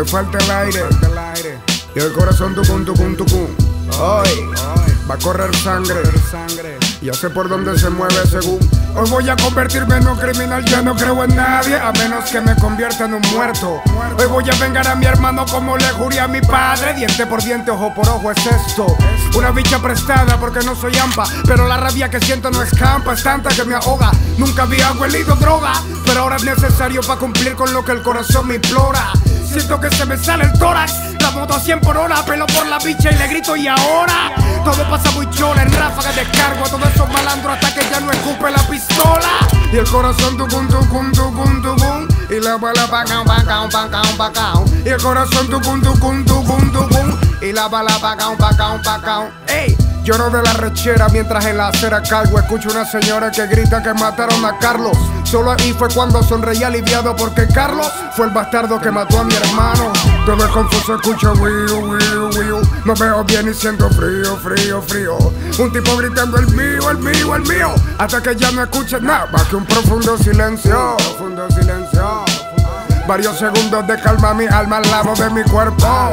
Me falta el aire. Y el corazón tucum, tucum, tucum. Hoy va a correr sangre. Ya sé por dónde se mueve según. Hoy voy a convertirme en un criminal, ya no creo en nadie, a menos que me convierta en un muerto. Hoy voy a vengar a mi hermano como le juré a mi padre. Diente por diente, ojo por ojo es esto. Una bicha prestada porque no soy ampa, pero la rabia que siento no escampa, es tanta que me ahoga. Nunca había huelido droga, pero ahora es necesario para cumplir con lo que el corazón me implora. Siento que se me sale el tórax, la moto a 100 por hora, pelo por la bicha y le grito y ahora. Todo pasa muy chola, en ráfagas descargo a todos esos malandros hasta que ya no escupe la pistola. Y el corazón tucum, tucum, tucum, tucum. Y la bala pacao, pacao, pacao, pacao. Y el corazón tucum, tucum, tucum, tucum. Y la bala pacao, pacao, pacao. ¡Ey! Lloro de la rechera mientras en la acera cargo. Escucho una señora que grita que mataron a Carlos. Solo ahí fue cuando sonreí aliviado, porque Carlos fue el bastardo que mató a mi hermano. Todo es confuso, escucho wiu, wiu, wiu. No veo bien y siento frío, frío, frío. Un tipo gritando el mío, el mío, el mío. Hasta que ya no escuches nada más que un profundo silencio. Profundo silencio. Varios segundos de calma mi alma al lado de mi cuerpo.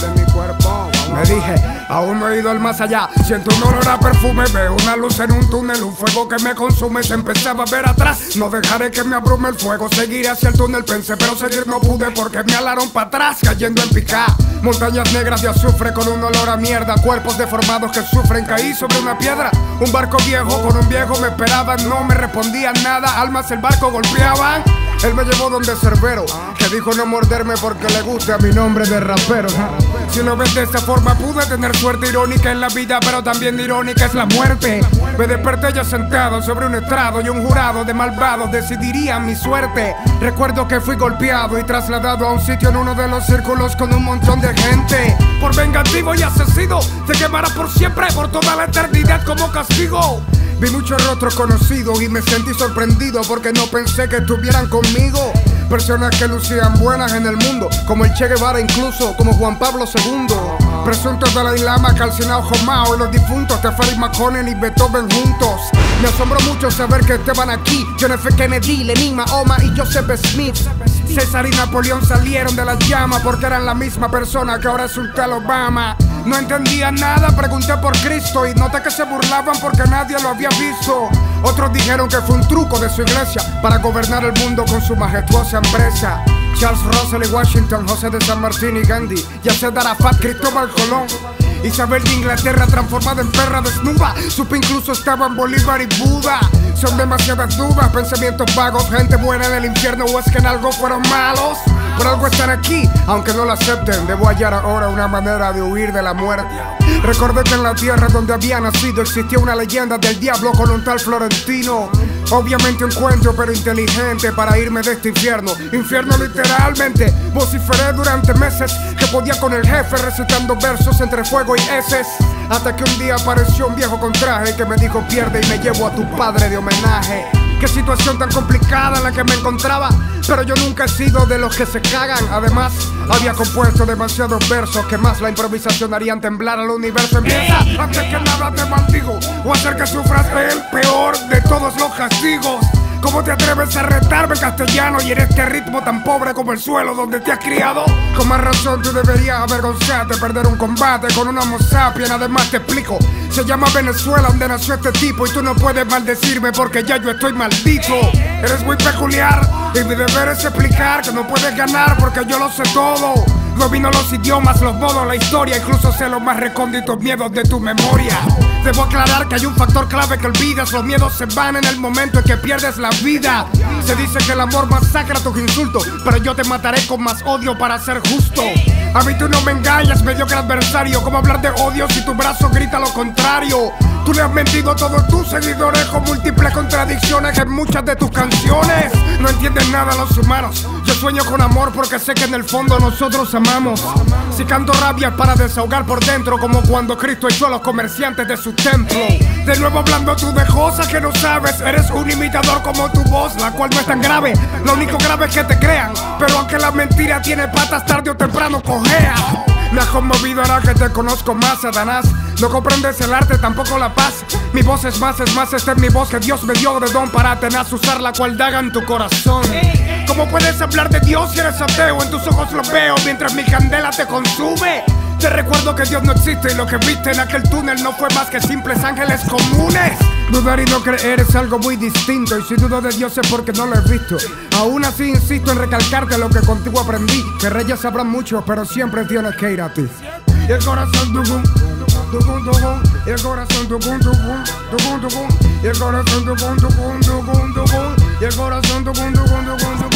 Me dije, aún no he ido al más allá. Siento un olor a perfume, veo una luz en un túnel, un fuego que me consume. Se empezaba a ver atrás, no dejaré que me abrume el fuego. Seguiré hacia el túnel, pensé, pero seguir no pude porque me alaron para atrás, cayendo en picá. Montañas negras de azufre con un olor a mierda. Cuerpos deformados que sufren, caí sobre una piedra. Un barco viejo con un viejo me esperaban, no me respondían nada. Almas el barco golpeaban. Él me llevó donde Cerbero, que dijo no morderme porque le gusta mi nombre de rapero. Si lo ves de esta forma, pude tener suerte irónica en la vida, pero también irónica es la muerte. Me desperté ya sentado sobre un estrado y un jurado de malvados decidiría mi suerte. Recuerdo que fui golpeado y trasladado a un sitio en uno de los círculos con un montón de gente. Por vengativo y asesino, se quemará por siempre, por toda la eternidad como castigo. Vi muchos rostros conocidos y me sentí sorprendido porque no pensé que estuvieran conmigo. Personas que lucían buenas en el mundo, como el Che Guevara, incluso como Juan Pablo II. Presuntos Dalai Lama, calcinado Jomao y los difuntos Teferi McConnell y Beethoven juntos. Me asombró mucho saber que estaban aquí John F. Kennedy, Lenin, Mahoma y Joseph Smith. César y Napoleón salieron de las llamas porque eran la misma persona que ahora es Sultán Obama. No entendía nada, pregunté por Cristo y noté que se burlaban porque nadie lo había visto. Otros dijeron que fue un truco de su iglesia para gobernar el mundo con su majestuosa empresa. Charles Russell y Washington, José de San Martín y Gandhi, Yasser Arafat, Cristóbal Colón, Isabel de Inglaterra transformada en perra desnuda. Supe incluso estaban Bolívar y Buda. Son demasiadas dudas, pensamientos vagos, gente buena en el infierno o es que en algo fueron malos. Por algo están aquí, aunque no lo acepten. Debo hallar ahora una manera de huir de la muerte. Recordé que en la tierra donde había nacido existía una leyenda del diablo con un tal Florentino. Obviamente un cuento pero inteligente para irme de este infierno. Infierno literalmente. Vociferé durante meses que podía con el jefe recitando versos entre fuego y heces. Hasta que un día apareció un viejo con traje que me dijo pierde y me llevo a tu padre de homenaje. Qué situación tan complicada en la que me encontraba, pero yo nunca he sido de los que se cagan. Además, había compuesto demasiados versos que más la improvisación harían temblar al universo. Empieza, antes que nada te maldigo, o hacer que sufras el peor de todos los castigos. ¿Cómo te atreves a retarme en castellano y en este ritmo tan pobre como el suelo donde te has criado? Con más razón tú deberías avergonzarte, perder un combate con un homo sapiens. Además te explico, se llama Venezuela donde nació este tipo y tú no puedes maldecirme porque ya yo estoy maldito. Eres muy peculiar y mi deber es explicar que no puedes ganar porque yo lo sé todo. Domino los idiomas, los modos, la historia, incluso sé los más recónditos miedos de tu memoria. Debo aclarar que hay un factor clave que olvidas. Los miedos se van en el momento en que pierdes la vida. Se dice que el amor masacra tus insultos, pero yo te mataré con más odio para ser justo. A mí tú no me engañas, mediocre adversario. ¿Cómo hablar de odio si tu brazo grita lo contrario? Tú le has mentido a todos tus seguidores con múltiples contradicciones en muchas de tus canciones. No entienden nada los humanos. Yo sueño con amor porque sé que en el fondo nosotros amamos. Si canto rabia es para desahogar por dentro, como cuando Cristo echó a los comerciantes de su templo. De nuevo hablando tú de cosas que no sabes. Eres un imitador como tu voz, la cual no es tan grave. Lo único grave es que te crean, pero aunque la mentira tiene patas, tarde o temprano cojea. Me has conmovido ahora que te conozco más, Satanás. No comprendes el arte, tampoco la paz. Mi voz es más, esta es mi voz que Dios me dio de don para tenaz usar la cual daga en tu corazón. ¿Cómo puedes hablar de Dios si eres ateo? En tus ojos lo veo mientras mi candela te consume. Te recuerdo que Dios no existe y lo que viste en aquel túnel no fue más que simples ángeles comunes. Dudar y no creer es algo muy distinto, y si dudo de Dios es porque no lo he visto. Aún así insisto en recalcarte lo que contigo aprendí, que reyes sabrán mucho, pero siempre tienes que ir a ti. Y el corazón tucum, tucum, tucum, y el corazón tucum, tucum, tucum, tucum, y el corazón tucum, tucum, tucum, tucum, y el corazón tucum, tucum, tucum, tucum.